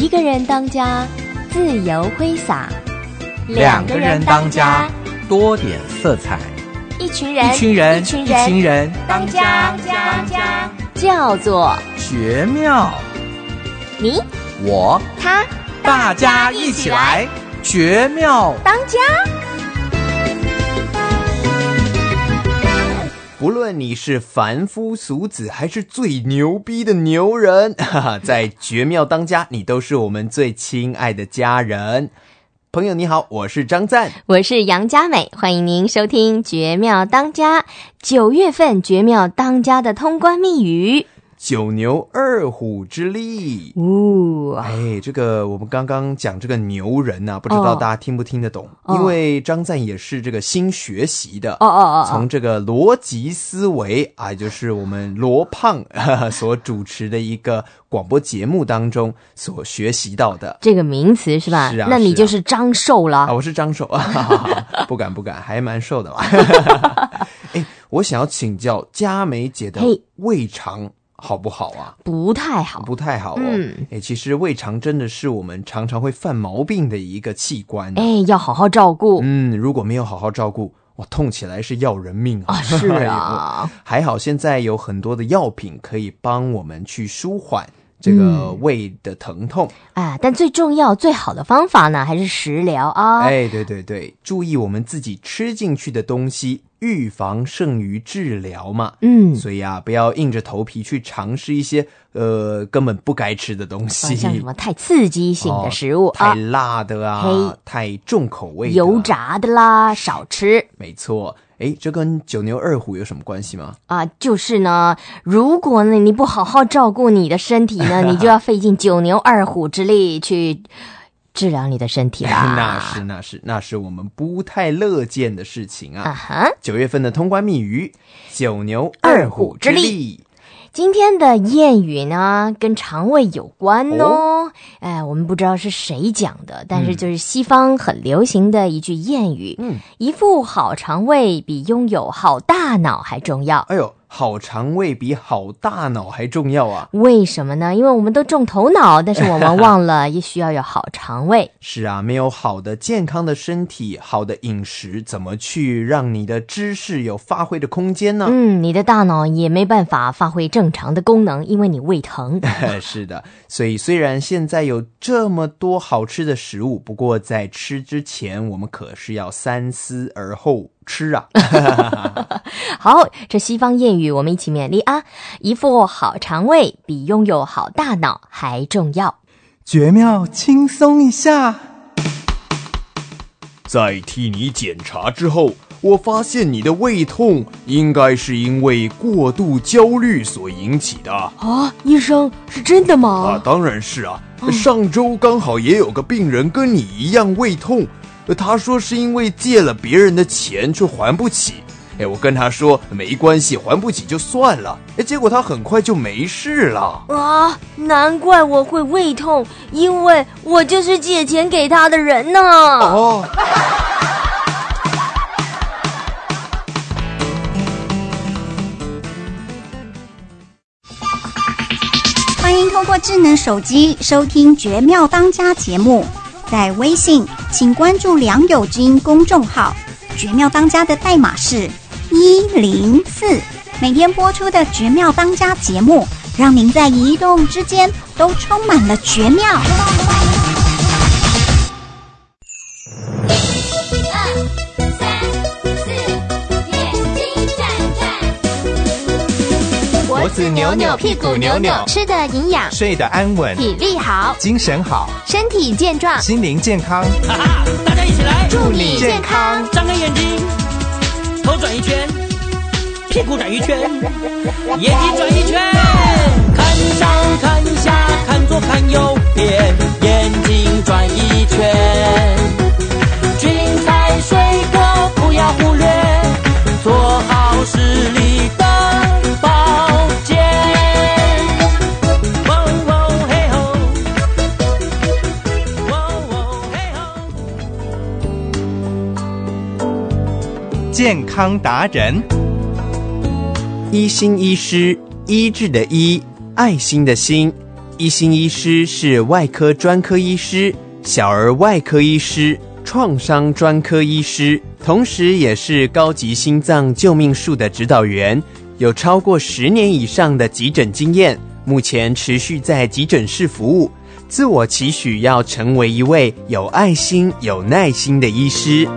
一个人当家，自由挥洒； 两个人当家，多点色彩； 一群人当家， 叫做绝妙。 你我他大家一起来绝妙当家。 不论你是凡夫俗子还是最牛逼的牛人，在绝妙当家你都是我们最亲爱的家人。朋友你好，我是张赞， 我是杨佳美，欢迎您收听绝妙当家。9月份绝妙当家的通关密语九牛二虎之力。这个我们刚刚讲这个牛人啊，不知道大家听不听得懂？因为张赞也是这个新学习的从这个逻辑思维啊，就是我们罗胖所主持的一个广播节目当中所学习到的这个名词是吧？ 是啊， 那你就是张瘦了我是张瘦不敢，还蛮瘦的啦我想要请教佳美姐的胃肠好不好啊？ 不太好其实胃肠真的是我们常常会犯毛病的一个器官要好好照顾如果没有好好照顾，哇，痛起来是要人命是啊还好现在有很多的药品可以帮我们去舒缓这个胃的疼痛但最重要最好的方法呢还是食疗对，注意我们自己吃进去的东西，预防胜于治疗嘛所以不要硬着头皮去尝试一些根本不该吃的东西像什么太刺激性的食物太辣的太重口味的油炸的啦少吃。 没错，这跟九牛二虎有什么关系吗？ 就是呢，如果呢你不好好照顾你的身体呢，你就要费尽九牛二虎之力去治疗你的身体啦那是我们不太乐见的事情9月份的通关密语，九牛二虎之力。 今天的谚语呢跟肠胃有关我们不知道是谁讲的，但是就是西方很流行的一句谚语一副好肠胃比拥有好大脑还重要。 好肠胃比好大脑还重要啊？ 为什么呢？因为我们都重头脑，但是我们忘了也需要有好肠胃是啊，没有好的健康的身体，好的饮食，怎么去让你的知识有发挥的空间呢？ 你的大脑也没办法发挥正常的功能，因为你胃疼是的，所以虽然现在有这么多好吃的食物，不过在吃之前我们可是要三思而后吃啊好，这西方谚语我们一起勉励一副好肠胃比拥有好大脑还重要。 绝妙轻松一下。 在替你检查之后，我发现你的胃痛应该是因为过度焦虑所引起的医生，是真的吗？ 当然是上周刚好也有个病人跟你一样胃痛，他说是因为借了别人的钱却还不起，我跟他说没关系，还不起就算了，结果他很快就没事了难怪我会胃痛，因为我就是借钱给他的人呢欢迎透过智能手机收听绝妙当家节目，在微信请关注良友之音公众号，绝妙当家的代码是104，每天播出的绝妙当家节目，让您在移动之间都充满了绝妙。 脖子扭扭，屁股扭扭， 吃的营养， 睡得安稳， 体力好， 精神好， 身体健壮， 心灵健康。 大家一起来， 祝你健康。 张开眼睛，头转一圈，屁股转一圈，眼睛转一圈，看上看下，看左看右边，眼睛转一圈。菌菜水果不要忽略，做好视力的保健。嘿吼，嘿吼。健康达人， 一心医师，医治的医，爱心的心， 一心医师是外科专科医师、小儿外科医师、创伤专科医师，同时也是高级心脏救命术的指导员，有超过10年以上的急诊经验，目前持续在急诊室服务，自我期许要成为一位有爱心、有耐心的医师。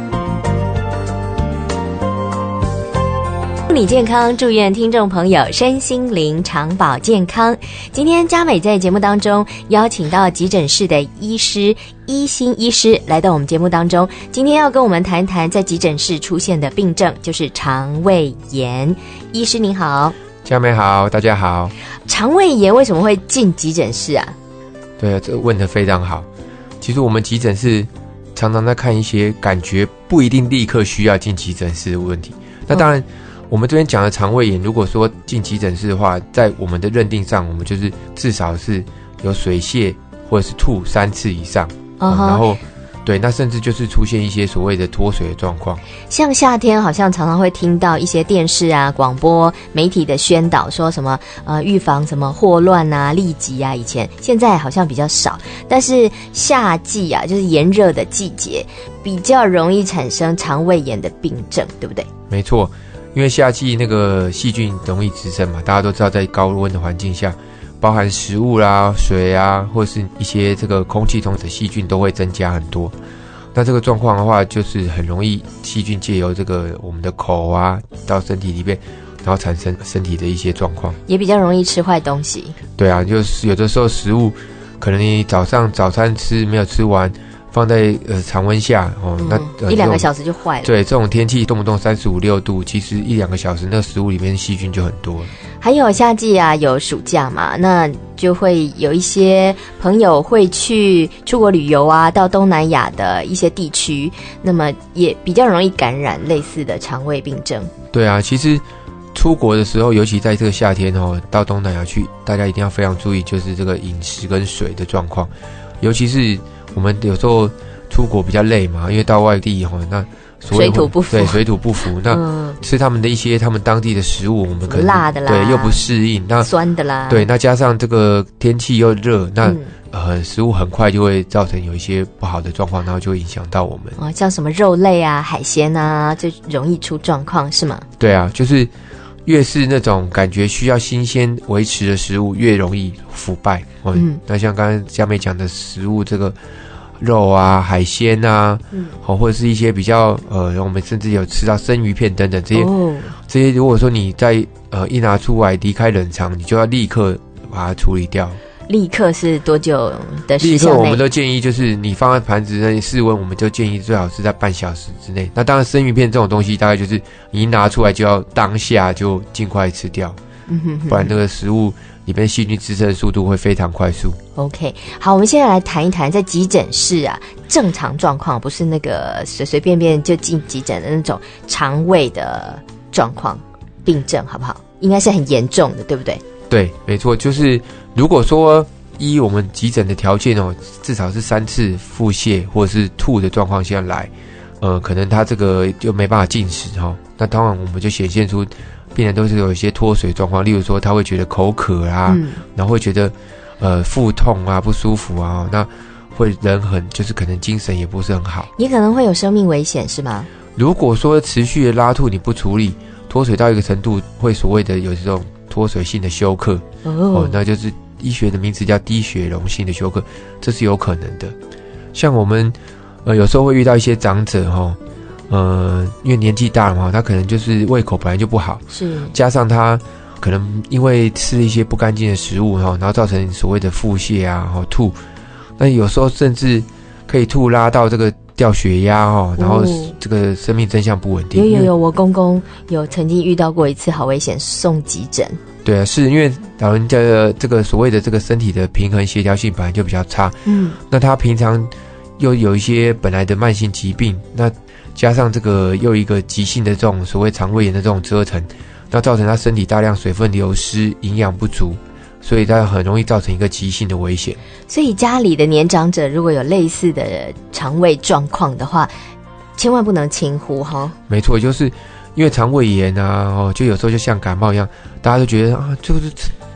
祝你健康，祝愿听众朋友身心灵长保健康。今天嘉美在节目当中邀请到急诊室的医师一心医师来到我们节目当中，今天要跟我们谈谈在急诊室出现的病症，就是肠胃炎。医师您好。 嘉美好，大家好。 肠胃炎为什么会进急诊室啊？ 对啊，这问得非常好。其实我们急诊室常常在看一些感觉不一定立刻需要进急诊室的问题。那当然我们这边讲的肠胃炎，如果说进急诊室的话，在我们的认定上，我们就是至少是有水泻或者是吐3次以上，然后对，那甚至就是出现一些所谓的脱水的状况。 像夏天好像常常会听到一些电视啊、广播媒体的宣导，说什么预防什么霍乱啊、痢疾啊，现在好像比较少。但是夏季啊，就是炎热的季节，比较容易产生肠胃炎的病症，对不对？ 没错，因为夏季那个细菌容易滋生嘛，大家都知道，在高温的环境下，包含食物啦、水啊，或是一些这个空气中的细菌都会增加很多。那这个状况的话，就是很容易细菌借由这个我们的口啊到身体里面，然后产生身体的一些状况，也比较容易吃坏东西。 对啊，就是有的时候食物可能你早餐吃没有吃完，放在常温下那 1-2个小时就坏了。 对，这种天气动不动35、6度，其实1-2个小时那食物里面细菌就很多了。 还有夏季啊，有暑假嘛，那就会有一些朋友会去出国旅游啊，到东南亚的一些地区，那么也比较容易感染类似的肠胃病症。 对啊，其实出国的时候，尤其在这个夏天到东南亚去，大家一定要非常注意，就是这个饮食跟水的状况，尤其是我们有时候出国比较累嘛，因为到外地那水土不服， 对，水土不服，那吃他们当地的食物，我们可能辣的啦， 对，又不适应，那酸的啦， 对，那加上这个天气又热，那食物很快就会造成有一些不好的状况，然后就会影响到我们。 像什么肉类啊、海鲜啊，就容易出状况，是吗？ 对啊，就是越是那种感觉需要新鲜维持的食物，越容易腐败。那像刚才嘉美讲的食物，这个肉啊、海鲜啊，或者是一些比较我们甚至有吃到生鱼片等等这些，如果说你在一拿出来离开冷藏，你就要立刻把它处理掉。 立刻是多久的时效内？ 立刻我们都建议就是你放在盘子内室温，我们就建议最好是在半小时之内。那当然生鱼片这种东西大概就是你一拿出来就要当下就尽快吃掉，不然那个食物里面细菌滋生的速度会非常快速。 OK， 好，我们现在来谈一谈在急诊室啊，正常状况，不是那个随随便便就进急诊的那种肠胃的状况病症，好不好？应该是很严重的，对不对？ 对，没错，就是如果说依我们急诊的条件至少是3次腹泻或者是吐的状况下来，可能他这个就没办法进食那当然我们就显现出病人都是有一些脱水状况，例如说他会觉得口渴啊，然后会觉得腹痛啊、不舒服啊，那会人就是可能精神也不是很好， 也可能会有生命危险，是吗？ 如果说持续的拉吐你不处理，脱水到一个程度，会所谓的有这种脱水性的休克那就是医学的名词叫低血溶性的休克，这是有可能的。像我们有时候会遇到一些长者因为年纪大了嘛，他可能就是胃口本来就不好， 是加上他可能因为吃了一些不干净的食物然后造成所谓的腹泻啊吐，那有时候甚至可以吐拉到这个掉血压然后这个生命真相不稳定。 有，我公公有曾经遇到过一次，好危险，送急诊。 对啊，是因为老人家的这个所谓的这个身体的平衡协调性本来就比较差，那他平常又有一些本来的慢性疾病，那加上这个又一个急性的这种所谓肠胃炎的这种折腾，那造成他身体大量水分流失、营养不足，所以它很容易造成一个急性的危险。 所以家里的年长者如果有类似的肠胃状况的话，千万不能轻忽没错，就是因为肠胃炎啊就有时候就像感冒一样，大家都觉得就是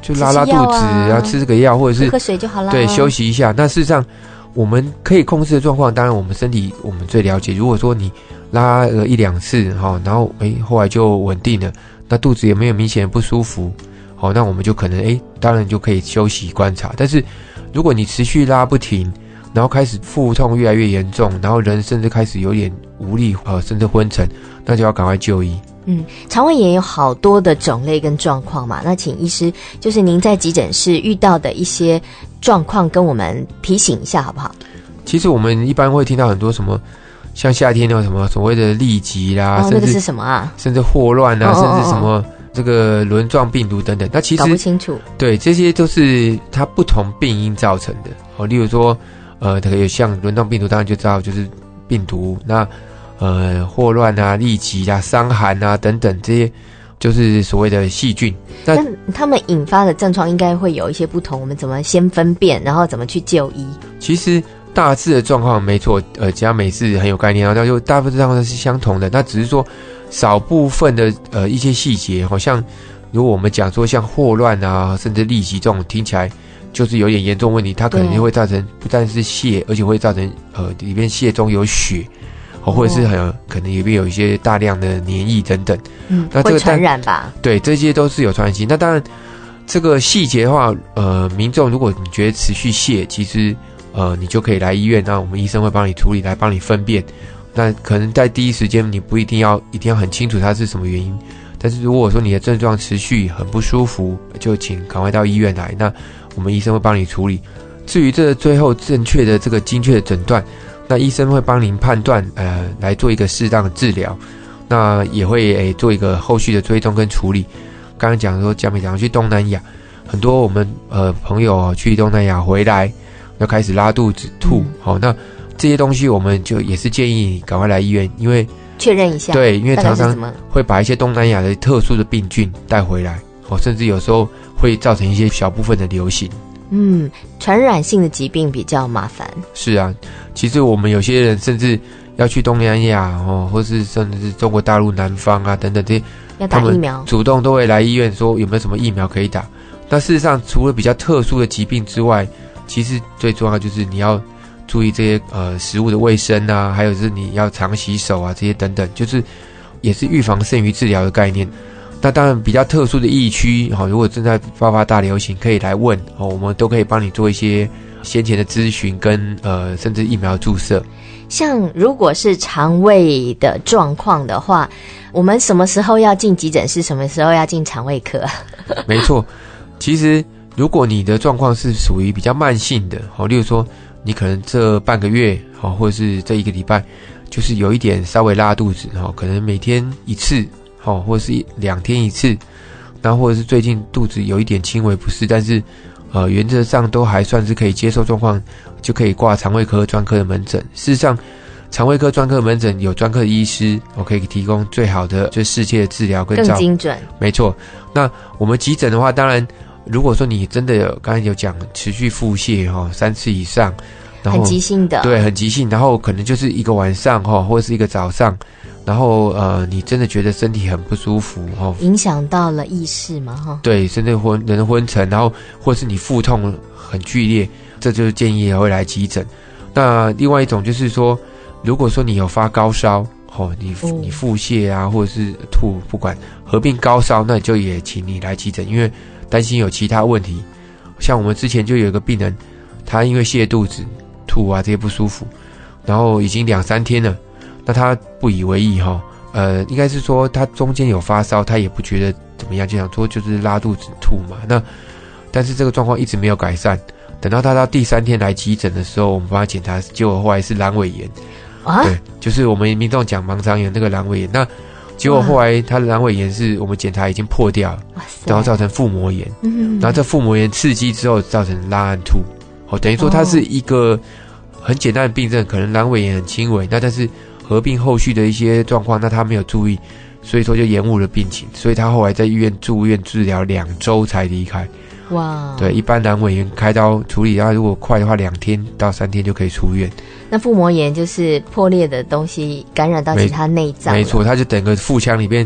就拉肚子啊，吃这个药，或者是喝水就好了， 对，休息一下。那事实上，我们可以控制的状况，当然我们身体我们最了解。如果说你拉1-2次然后后来就稳定了，那肚子也没有明显的不舒服，那我们就可能当然就可以休息观察。但是如果你持续拉不停，然后开始腹痛越来越严重，然后人甚至开始有点无力甚至昏沉，那就要赶快就医。 肠胃炎有好多的种类跟状况嘛，那请医师就是您在急诊室遇到的一些状况跟我们提醒一下好不好？ 其实我们一般会听到很多什么，像夏天有什么所谓的痢疾啦， 那个是什么啊？ 甚至霍乱啊，甚至什么这个轮状病毒等等，那其实搞不清楚。对， 这些都是它不同病因造成的。例如说这个有像轮状病毒，当然就知道就是病毒，那霍乱啊、痢疾啊、伤寒啊等等，这些就是所谓的细菌。 那他们引发的症状应该会有一些不同，我们怎么先分辨，然后怎么去就医？ 其实大致的状况没错，嘉美是很有概念，然后就大部分状况是相同的。那只是说少部分的一些细节，好像如果我们讲说像霍乱啊，甚至痢疾这种，听起来就是有点严重问题，它可能就会造成不但是泻，而且会造成里面泻中有血。或者是可能里面有一些大量的黏液等等， 那这个会传染吧？ 对，这些都是有传染性。那当然，这个细节的话，民众如果你觉得持续泻，其实你就可以来医院，那我们医生会帮你处理，来帮你分辨。那可能在第一时间你不一定要很清楚它是什么原因，但是如果说你的症状持续很不舒服，就请赶快到医院来，那我们医生会帮你处理。至于这最后正确的这个精确的诊断，那医生会帮您判断，来做一个适当的治疗，那也会做一个后续的追踪跟处理。刚刚讲说，嘉美讲去东南亚，很多我们朋友去东南亚回来，要开始拉肚子、吐，那这些东西我们就也是建议你赶快来医院，因为确认一下。 对，因为常常会把一些东南亚的特殊的病菌带回来，甚至有时候会造成一些小部分的流行。 传染性的疾病比较麻烦。 是啊，其实我们有些人甚至要去东南亚或是甚至是中国大陆南方啊等等这些， 要打疫苗， 主动都会来医院说有没有什么疫苗可以打。那事实上，除了比较特殊的疾病之外，其实最重要就是你要注意这些食物的卫生啊，还有就是你要常洗手啊，这些等等，就是也是预防胜于治疗的概念。那当然比较特殊的疫区如果正在爆发大流行，可以来问我们都可以帮你做一些先前的咨询跟甚至疫苗注射。 像如果是肠胃的状况的话，我们什么时候要进急诊室，什么时候要进肠胃科？ 没错，其实如果你的状况是属于比较慢性的例如说你可能这半个月或者是这1个礼拜就是有一点稍微拉肚子可能每天一次或者是2天一次，然后或者是最近肚子有一点轻微不适，但是原则上都还算是可以接受状况，就可以挂肠胃科专科的门诊。事实上，肠胃科专科门诊有专科的医师，可以提供最好的就适切的治疗跟更精准。 没错。那我们急诊的话，当然如果说你真的有刚才有讲持续腹泻3次以上，然后很急性的， 对，很急性，然后可能就是一个晚上或者是一个早上。然后你真的觉得身体很不舒服影响到了意识吗？ 对，甚至人昏沉，然后或是你腹痛很剧烈，这就是建议会来急诊。那另外一种就是说，如果说你有发高烧你腹泻啊，或者是吐，不管合并高烧，那就也请你来急诊，因为担心有其他问题。像我们之前就有一个病人，他因为泻肚子、吐啊这些不舒服，然后已经2-3天了。那他不以为意应该是说他中间有发烧，他也不觉得怎么样，就想说就是拉肚子吐嘛。那但是这个状况一直没有改善，等到他到第3天来急诊的时候，我们帮他检查，结果后来是阑尾炎对，就是我们民众讲盲肠炎那个阑尾炎。那结果后来他的阑尾炎是我们检查已经破掉了，然后造成腹膜炎，然后这腹膜炎刺激之后造成拉暗吐等于说它是一个很简单的病症，可能阑尾炎很轻微，那但是合并后续的一些状况，那他没有注意，所以说就延误了病情，所以他后来在医院住院治疗2周才离开。 哇， 对，一般阑尾炎开刀处理，如果快的话2天到3天就可以出院。 那腹膜炎就是破裂的东西感染到其他内脏， 没错，它就整个腹腔里面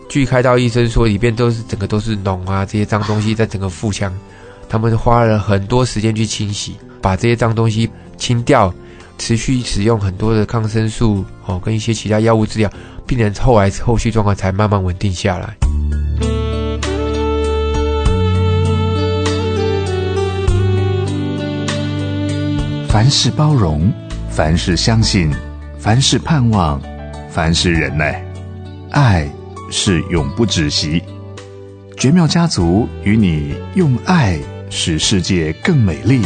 据开刀医生说，里边整个都是脓啊，这些脏东西在整个腹腔，他们花了很多时间去清洗，把这些脏东西清掉，持续使用很多的抗生素跟一些其他药物治疗，病人后续状况才慢慢稳定下来。 凡事包容，凡事相信，凡事盼望，凡事忍耐，爱是永不止息。绝妙家族与你用爱使世界更美丽。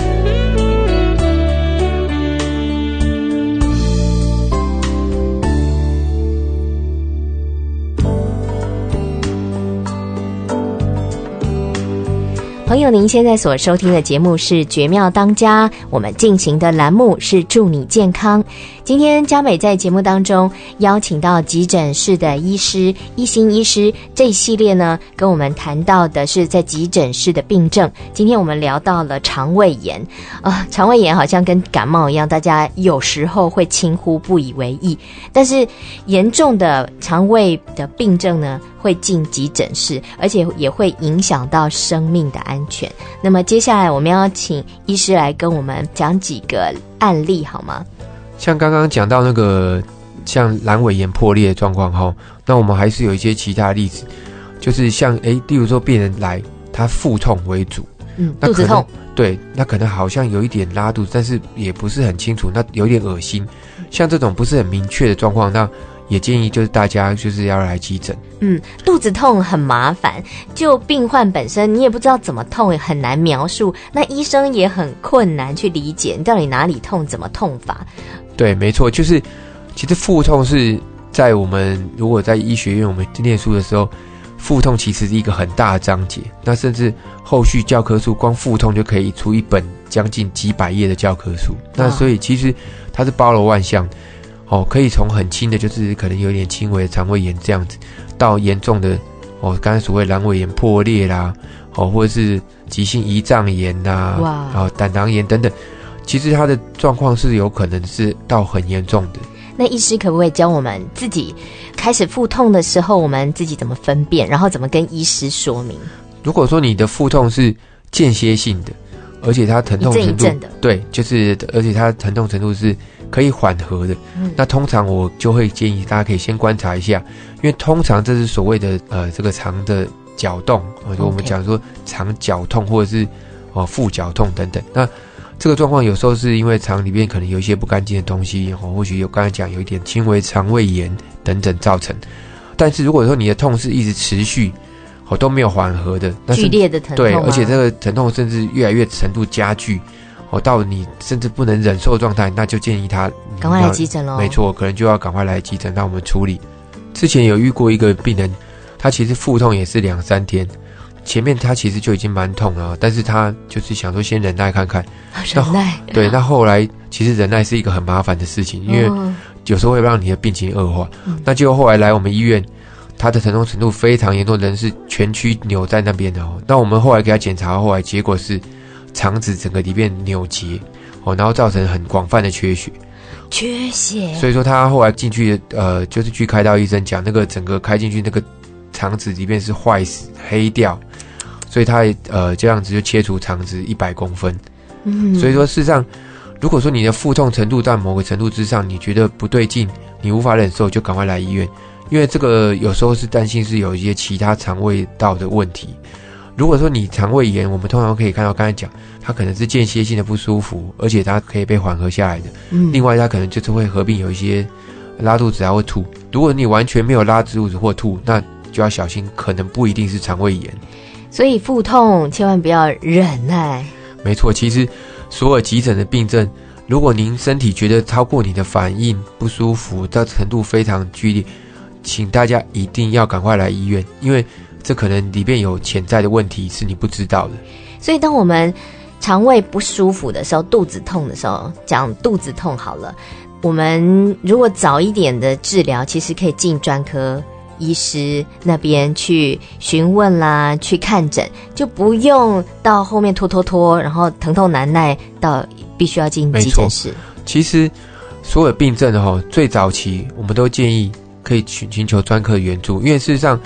朋友，您现在所收听的节目是《绝妙当家》，我们进行的栏目是祝你健康。今天嘉美在节目当中邀请到急诊室的医师一心医师，这一系列呢跟我们谈到的是在急诊室的病症。今天我们聊到了肠胃炎肠胃炎好像跟感冒一样，大家有时候会轻忽不以为意，但是严重的肠胃的病症呢会进急诊室，而且也会影响到生命的安全。那么接下来我们要请医师来跟我们讲几个案例好吗？ 像刚刚讲到那个像阑尾炎破裂的状况那我们还是有一些其他的例子，就是像例如说病人来他腹痛为主， 肚子痛， 对，那可能好像有一点拉肚子，但是也不是很清楚，那有点恶心，像这种不是很明确的状况，那也建议就是大家就是要来急诊。 肚子痛很麻烦，就病患本身你也不知道怎么痛，也很难描述，那医生也很困难去理解你到底哪里痛，怎么痛法。 对，没错，就是其实腹痛是在我们如果在医学院我们念书的时候，腹痛其实是一个很大的章节，那甚至后续教科书光腹痛就可以出一本将近几百页的教科书，那所以其实它是包罗万象可以从很轻的就是可能有点轻微的肠胃炎这样子，到严重的刚才所谓阑尾炎破裂啦或者是急性胰脏炎啦胆囊炎等等，其实它的状况是有可能是到很严重的。 那医师可不可以教我们自己开始腹痛的时候，我们自己怎么分辨，然后怎么跟医师说明？如果说你的腹痛是间歇性的，而且它疼痛程度一阵一阵的，对，就是而且它疼痛程度是可以缓和的，那通常我就会建议大家可以先观察一下，因为通常这是所谓的这个肠的绞动，我们讲说肠绞痛或者是腹绞痛等等，那这个状况有时候是因为肠里面可能有一些不干净的东西或许有刚才讲有一点轻微肠胃炎等等造成，但是如果说你的痛是一直持续都没有缓和的， 剧烈的疼痛， 对，而且这个疼痛甚至越来越程度加剧到你甚至不能忍受的状态，那就建议他赶快来急诊咯。 没错，可能就要赶快来急诊让我们处理。之前有遇过一个病人，他其实腹痛也是2-3天，前面他其实就已经蛮痛了，但是他就是想说先忍耐看看。 忍耐， 对，那后来其实忍耐是一个很麻烦的事情，因为有时候会让你的病情恶化。那结果后来来我们医院，他的疼痛程度非常严重，人是全区扭在那边的那我们后来给他检查，后来结果是肠子整个里面扭结然后造成很广泛的缺血。所以说他后来进去就是去开刀，医生讲那个整个开进去那个肠子里面是坏死黑掉，所以他这样子就切除肠子100公分。所以说事实上如果说你的腹痛程度到某个程度之上，你觉得不对劲，你无法忍受，就赶快来医院，因为这个有时候是担心是有一些其他肠胃道的问题。如果说你肠胃炎，我们通常可以看到刚才讲它可能是间歇性的不舒服，而且它可以被缓和下来的。另外它可能就是会合并有一些拉肚子或吐。如果你完全没有拉肚子或吐，那就要小心，可能不一定是肠胃炎。 所以腹痛千万不要忍耐。 没错，其实所有急诊的病症，如果您身体觉得超过你的反应不舒服到程度非常剧烈，请大家一定要赶快来医院，因为这可能里面有潜在的问题是你不知道的。 所以当我们肠胃不舒服的时候，肚子痛的时候，讲肚子痛好了，我们如果早一点的治疗，其实可以进专科医师那边去询问啦，去看诊，就不用到后面拖，然后疼痛难耐到必须要进急诊室。 其实所有病症最早期我们都建议可以寻求专科援助，因为事实上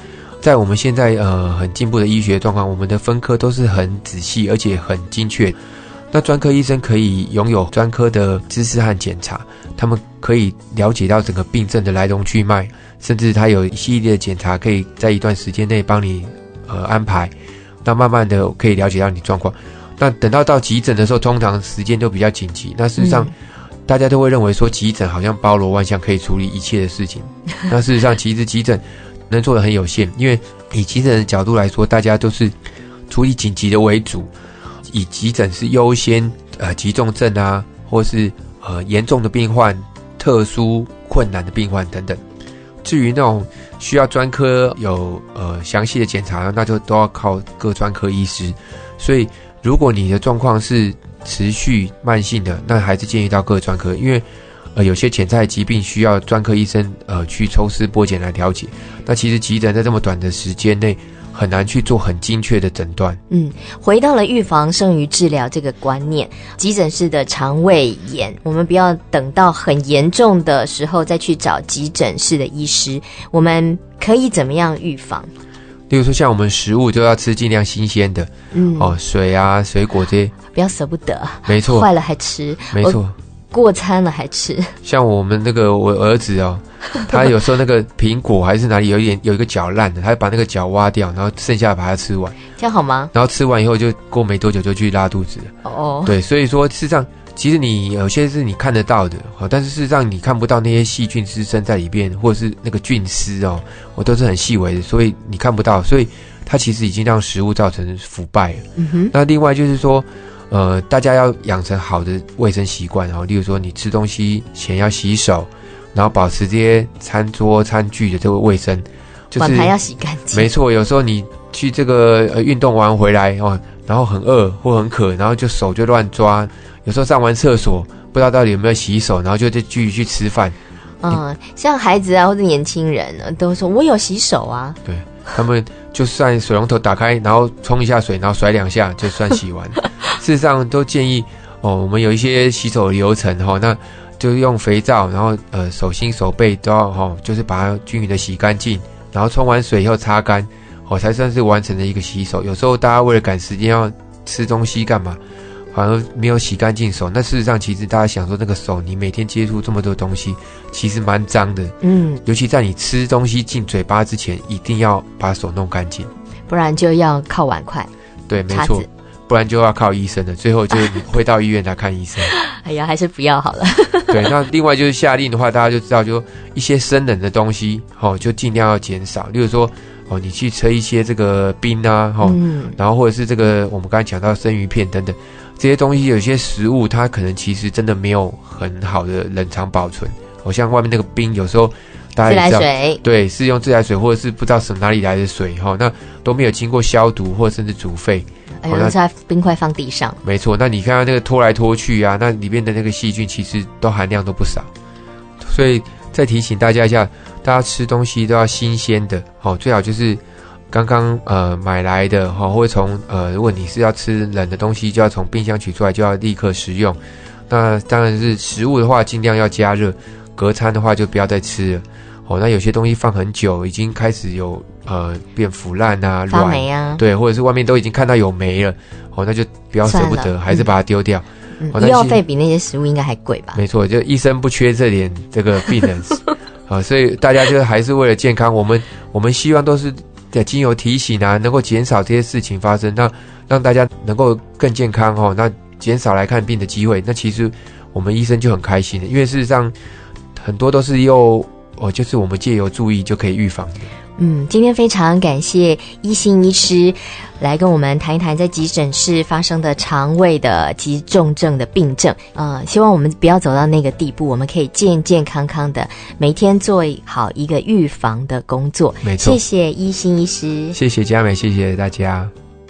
在我们现在很进步的医学状况，我们的分科都是很仔细而且很精确。那专科医生可以拥有专科的知识和检查，他们可以了解到整个病症的来龙去脉，甚至他有一系列的检查，可以在一段时间内帮你安排，那慢慢的可以了解到你状况。那等到急诊的时候，通常时间都比较紧急。那事实上，大家都会认为说急诊好像包罗万象，可以处理一切的事情。那事实上，其实急诊能做的很有限，因为以急诊的角度来说，大家都是处理紧急的为主。以急诊是优先急重症啊，或是严重的病患、特殊困难的病患等等。至于那种需要专科有详细的检查，那就都要靠各专科医师。所以如果你的状况是持续慢性的，那还是建议到各专科，因为有些潜在疾病需要专科医生去抽丝剥茧来了解。那其实急诊在这么短的时间内很难去做很精确的诊断。 回到了预防胜于治疗这个观念，急诊室的肠胃炎，我们不要等到很严重的时候再去找急诊室的医师，我们可以怎么样预防？ 例如说像我们食物就要吃尽量新鲜的，水啊、水果这些不要舍不得， 没错， 坏了还吃， 没错， 过餐了还吃。像我们我儿子他有时候那个苹果还是哪里有一个角烂的，他会把那个角挖掉，然后剩下把它吃完。 这样好吗？ 然后吃完以后就过没多久就去拉肚子了。对，所以说事实上其实你有些是你看得到的，但是事实上你看不到那些细菌滋生在里面，或者是那个菌丝都是很细微的，所以你看不到，所以它其实已经让食物造成腐败了。那另外就是说大家要养成好的卫生习惯，例如说你吃东西前要洗手，然后保持这些餐桌餐具的这个卫生，就是碗盘要洗干净。 没错，有时候你去这个运动完回来然后很饿或很渴，然后就手就乱抓，有时候上完厕所不知道到底有没有洗手，然后就再继续去吃饭。 像孩子啊或者年轻人都说我有洗手啊。 对，他们就算水龙头打开，然后冲一下水，然后甩2下就算洗完。事实上都建议我们有一些洗手流程那就用肥皂，然后手心手背都要就是把它均匀的洗干净，然后冲完水以后擦干才算是完成的一个洗手。有时候大家为了赶时间要吃东西干嘛，反而没有洗干净手。那事实上其实大家想说那个手你每天接触这么多东西其实蛮脏的，尤其在你吃东西进嘴巴之前一定要把手弄干净， 不然就要靠碗筷。 对，没错，不然就要靠医生了，最后就是你会到医院来看医生。 哎呀，还是不要好了。 对，那另外就是夏令的话，大家就知道，就一些生冷的东西就尽量要减少。例如说你去吃一些这个冰啊然后或者是这个我们刚才讲到生鱼片等等这些东西，有些食物它可能其实真的没有很好的冷藏保存。像外面那个冰，有时候大家也知道， 自来水， 对，是用自来水或者是不知道哪里来的水那都没有经过消毒或甚至煮沸。 那在冰块放地上， 没错。那你看到那个拖来拖去啊，那里面的那个细菌其实都含量都不少。所以再提醒大家一下，大家吃东西都要新鲜的最好就是刚刚买来的或者从如果你是要吃冷的东西，就要从冰箱取出来，就要立刻食用。那当然是食物的话尽量要加热，隔餐的话就不要再吃了。那有些东西放很久，已经开始有变腐烂啊、 发霉啊， 对，或者是外面都已经看到有霉了，那就不要舍不得，还是把它丢掉。 医药费比那些食物应该还贵吧？ 没错，就医生不缺这点这个病人所以大家就还是为了健康，我们希望都是经由提醒啊，能够减少这些事情发生，那让大家能够更健康那减少来看病的机会，那其实我们医生就很开心的，因为事实上很多都是就是我们借由注意就可以预防的。 今天非常感谢一心医师来跟我们谈一谈在急诊室发生的肠胃的急重症的病症。希望我们不要走到那个地步，我们可以健健康康的每天做好一个预防的工作。 没错， 谢谢一心医师， 谢谢嘉美，谢谢大家。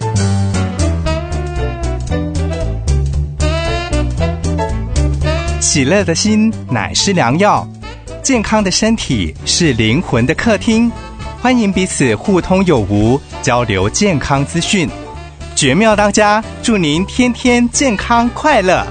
喜乐的心乃是良药，健康的身体是灵魂的客厅。欢迎彼此互通有无，交流健康资讯。绝妙当家，祝您天天健康快乐。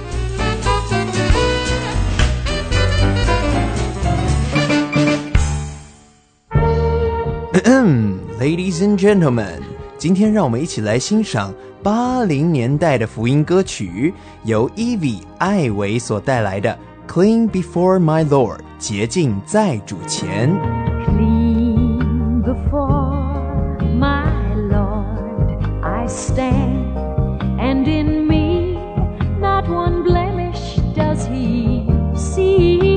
Ladies and gentlemen， 今天让我们一起来欣赏80年代的福音歌曲，由 Evie 艾维所带来的 Clean Before My Lord， 洁净在主前。 Clean before my Lord I stand, and in me not one blemish does he see.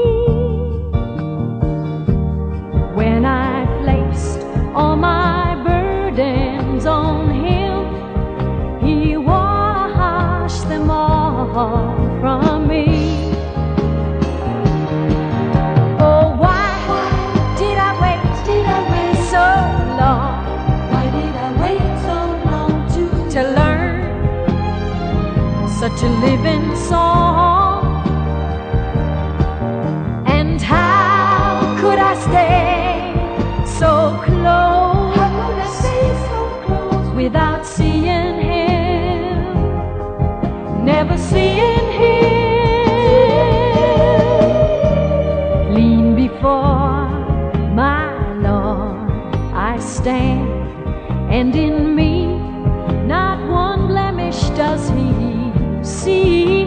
When I placed all my burdens on him, he washed them all from me. Oh, why did I wait so long? Why did I wait so long to learn such a living song? And how could I stay so close? How could I stay so close without seeing him? Never seeing him. Lean before my Lord I stand, and in me not one blemish does he see.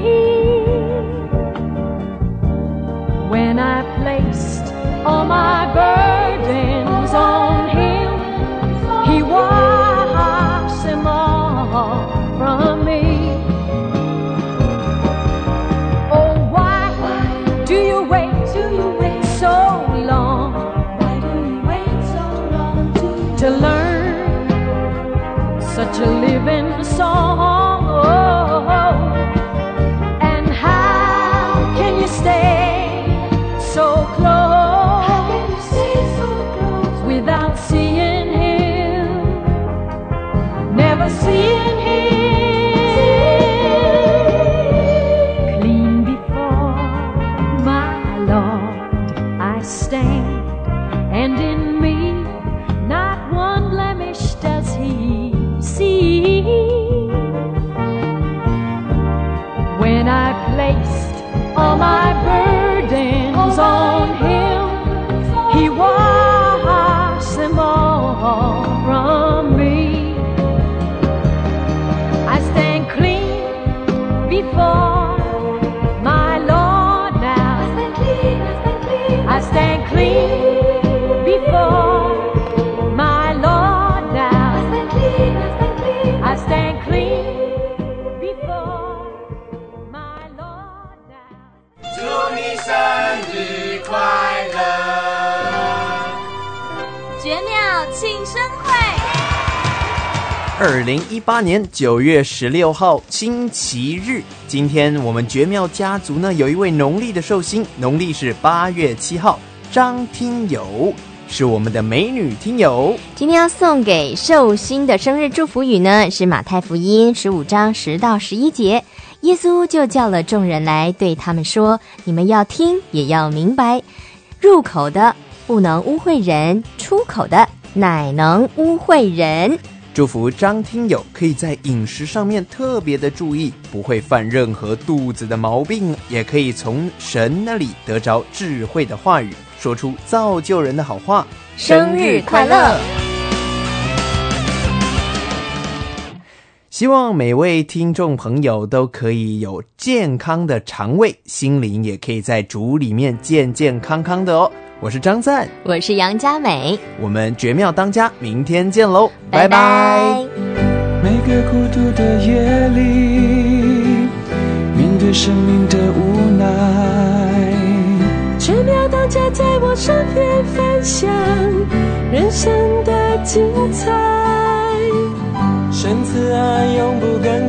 When I placed all my burdens on him, he washed them all from me. Oh, why do you wait so long? Why do you wait so long to learn such a living song? Oh, and how can you stay so close? How can you stay so close without seeing him? Never seeing him. Clean before my Lord I stand, and in me not one blemish does he see. When I placed all my burdens on him, he washed them all from me. I stand clean before my Lord now. I stand clean before my Lord now. I stand clean before my Lord now. 祝你生日快乐！ 绝妙庆生会 2018年9月16号星期日，今天我们绝妙家族呢有一位农历的寿星，农历是8月7号，张听友是我们的美女听友。 今天要送给寿星的生日祝福语呢，是马太福音15章10到11节。耶稣就叫了众人来，对他们说：你们要听，也要明白，入口的不能污秽人，出口的乃能污秽人。 祝福张听友可以在饮食上面特别的注意，不会犯任何肚子的毛病，也可以从神那里得着智慧的话语，说出造就人的好话。 生日快乐！ 希望每位听众朋友都可以有健康的肠胃，心灵也可以在主里面健健康康的哦。我是张赞， 我是杨佳美， 我们绝妙当家，明天见喽， 拜拜。 每个孤独的夜里，面对生命的无奈， 绝妙当家在我身边分享人生的精彩。 神慈爱永不更